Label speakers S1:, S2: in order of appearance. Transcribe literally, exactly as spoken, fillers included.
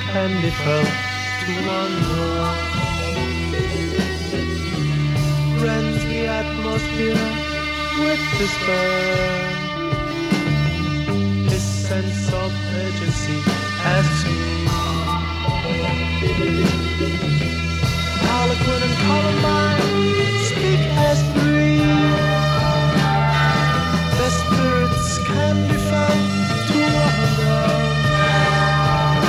S1: and he felt to wonder. Rends the atmosphere with despair. His sense of urgency as he